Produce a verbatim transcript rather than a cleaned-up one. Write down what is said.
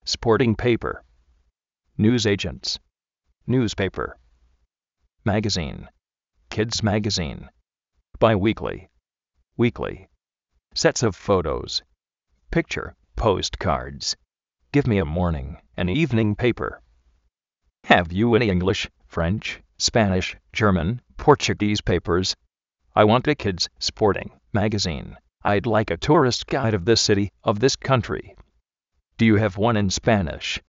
sporting paper, news agents, newspaper, magazine, kids magazine, bi-weekly, weekly, sets of photos, picture, postcards. Give me a morning and evening paper. Have you any English, French, Spanish, German, Portuguese papers? I want a kids' sporting magazine. I'd like a tourist guide of this city, of this country. Do you have one in Spanish?